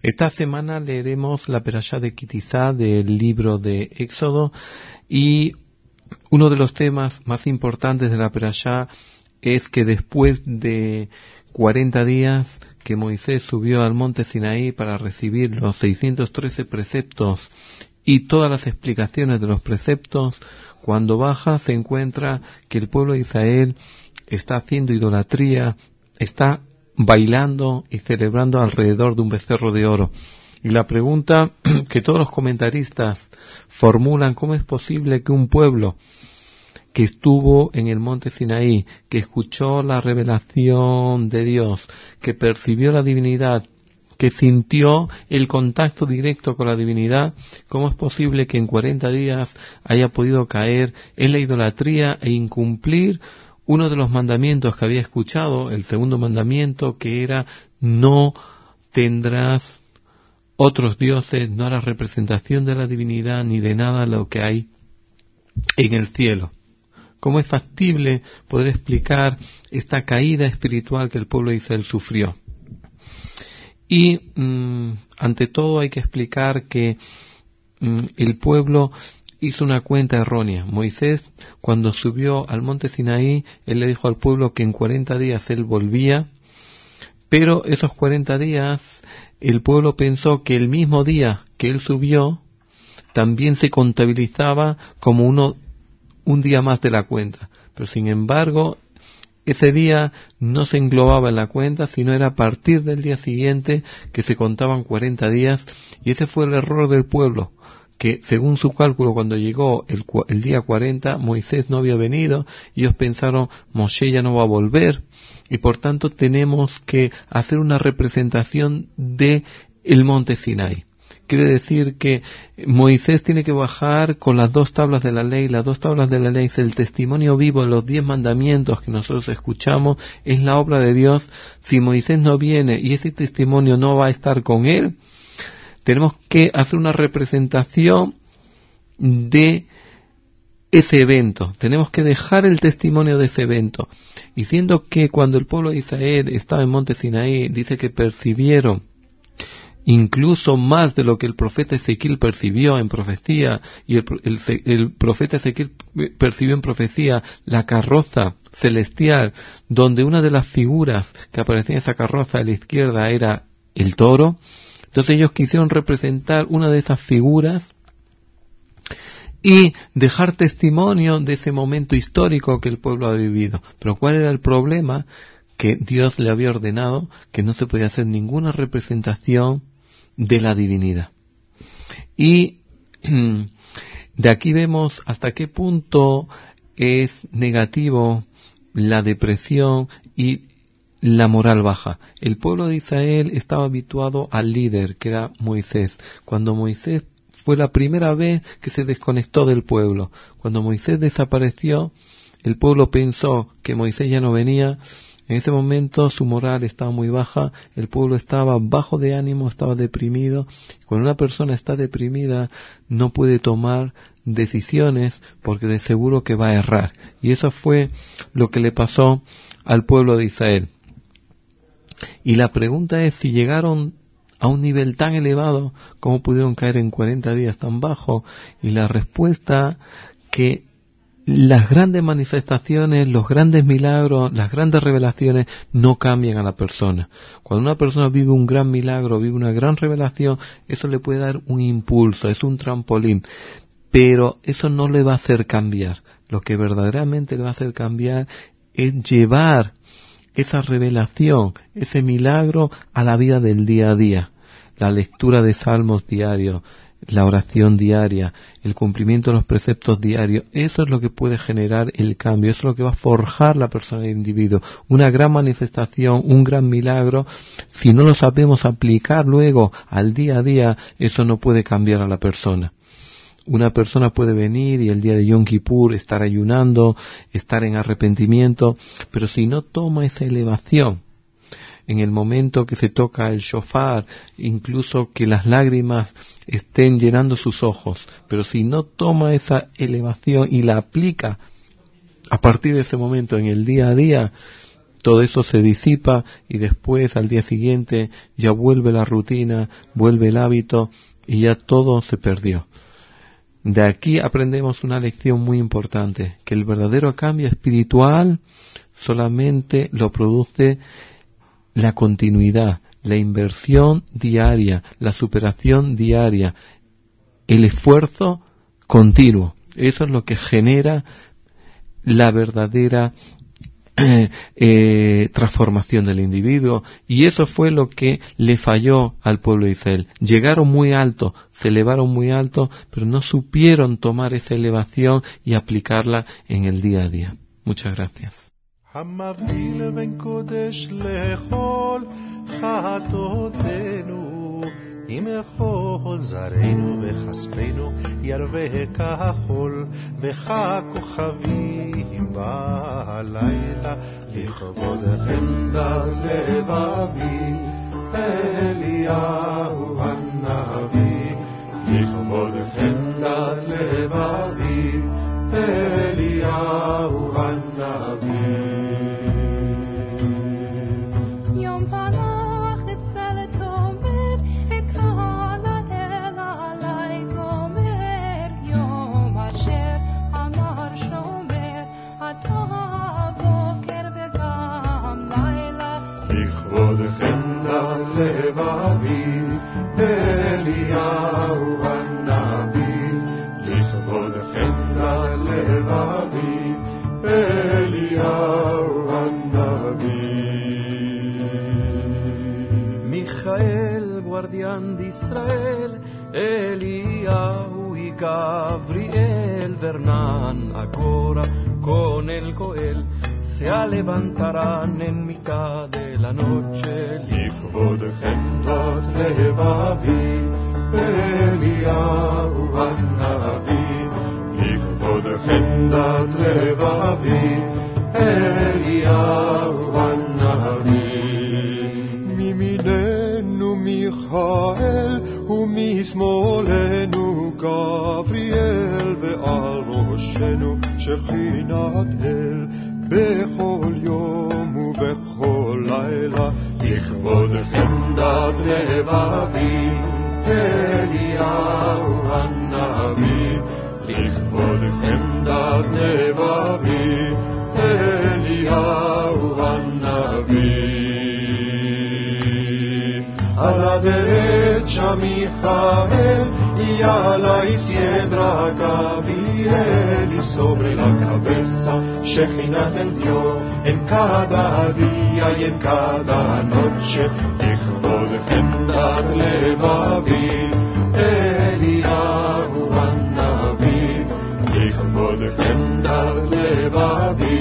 Esta semana leeremos la perashá de Kitizá del libro de Éxodo, y uno de los temas más importantes de la perashá es que después de 40 días que Moisés subió al monte Sinaí para recibir los 613 preceptos y todas las explicaciones de los preceptos, cuando baja se encuentra que el pueblo de Israel está haciendo idolatría, está bailando y celebrando alrededor de un becerro de oro. Y la pregunta que todos los comentaristas formulan: ¿cómo es posible que un pueblo que estuvo en el monte Sinaí, que escuchó la revelación de Dios, que percibió la divinidad, que sintió el contacto directo con la divinidad, cómo es posible que en 40 días haya podido caer en la idolatría e incumplir uno de los mandamientos que había escuchado, el segundo mandamiento, que era: no tendrás otros dioses, no harás representación de la divinidad ni de nada lo que hay en el cielo? ¿Cómo es factible poder explicar esta caída espiritual que el pueblo de Israel sufrió? Y ante todo hay que explicar que el pueblo hizo una cuenta errónea. Moisés, cuando subió al monte Sinaí, él le dijo al pueblo que en 40 días él volvía, pero esos 40 días el pueblo pensó que el mismo día que él subió también se contabilizaba como un día más de la cuenta. Pero sin embargo, ese día no se englobaba en la cuenta, sino era a partir del día siguiente que se contaban 40 días, y ese fue el error del pueblo, que según su cálculo, cuando llegó el día 40, Moisés no había venido, y ellos pensaron: Moshe ya no va a volver, y por tanto tenemos que hacer una representación de el monte Sinaí. Quiere decir que Moisés tiene que bajar con las 2 tablas de la ley. Las 2 tablas de la ley es el testimonio vivo de los 10 mandamientos que nosotros escuchamos, es la obra de Dios. Si Moisés no viene y ese testimonio no va a estar con él, tenemos que hacer una representación de ese evento. Tenemos que dejar el testimonio de ese evento. Y siendo que cuando el pueblo de Israel estaba en monte Sinaí, dice que percibieron incluso más de lo que el profeta Ezequiel percibió en profecía, y el profeta Ezequiel percibió en profecía la carroza celestial, donde una de las figuras que aparecía en esa carroza a la izquierda era el toro. Entonces ellos quisieron representar una de esas figuras y dejar testimonio de ese momento histórico que el pueblo ha vivido. Pero ¿cuál era el problema? Que Dios le había ordenado que no se podía hacer ninguna representación de la divinidad. Y de aquí vemos hasta qué punto es negativo la depresión y la moral baja. El pueblo de Israel estaba habituado al líder, que era Moisés. Cuando Moisés fue la primera vez que se desconectó del pueblo, cuando Moisés desapareció, el pueblo pensó que Moisés ya no venía. En ese momento su moral estaba muy baja, el pueblo estaba bajo de ánimo, estaba deprimido. Cuando una persona está deprimida no puede tomar decisiones porque de seguro que va a errar. Y eso fue lo que le pasó al pueblo de Israel. Y la pregunta es: si llegaron a un nivel tan elevado, ¿cómo pudieron caer en 40 días tan bajo? Y la respuesta: que las grandes manifestaciones, los grandes milagros, las grandes revelaciones no cambian a la persona. Cuando una persona vive un gran milagro, vive una gran revelación, eso le puede dar un impulso, es un trampolín, pero eso no le va a hacer cambiar. Lo que verdaderamente le va a hacer cambiar es llevar esa revelación, ese milagro a la vida del día a día. La lectura de salmos diarios, la oración diaria, el cumplimiento de los preceptos diarios, eso es lo que puede generar el cambio, eso es lo que va a forjar la persona del individuo. Una gran manifestación, un gran milagro, si no lo sabemos aplicar luego al día a día, eso no puede cambiar a la persona. Una persona puede venir y el día de Yom Kippur estar ayunando, estar en arrepentimiento, pero si no toma esa elevación, en el momento que se toca el shofar, incluso que las lágrimas estén llenando sus ojos, pero si no toma esa elevación y la aplica a partir de ese momento en el día a día, todo eso se disipa y después al día siguiente ya vuelve la rutina, vuelve el hábito y ya todo se perdió. De aquí aprendemos una lección muy importante, que el verdadero cambio espiritual solamente lo produce la continuidad, la inversión diaria, la superación diaria, el esfuerzo continuo. Eso es lo que genera la verdadera transformación del individuo, y eso fue lo que le falló al pueblo de Israel. Llegaron muy alto, se elevaron muy alto, pero no supieron tomar esa elevación y aplicarla en el día a día. Muchas gracias. ימחול זרענו וכספנו ירווה כחול וככוכבים בלילה לכבוד חמדת לבבי אליהו הנביא לכבוד חמדת לבבי אליהו הנביא de Israel, Eliyahu y Gabriel, Bernán, Agora, con el Goel, se levantarán en mitad de la noche. Likvod Chemdat Levavi, Eliyahu Hanavi, Likvod Chemdat Levavi, Eliyahu Hanavi. מיכאל ומשמאלנו גבריאל ועל ראשנו שכינת אל בכל יום ובכל לילה לכבוד חמדת לבבי אליהו הנביא לכבוד חמדת לבבי אליהו הנביא a la derecha Mijael y a la izquierda Gabriel y sobre la cabeza Shechinat el dio en cada día y en cada noche Likvod Chemdat Levavi Eliyahu Hanavi Likvod Chemdat Levavi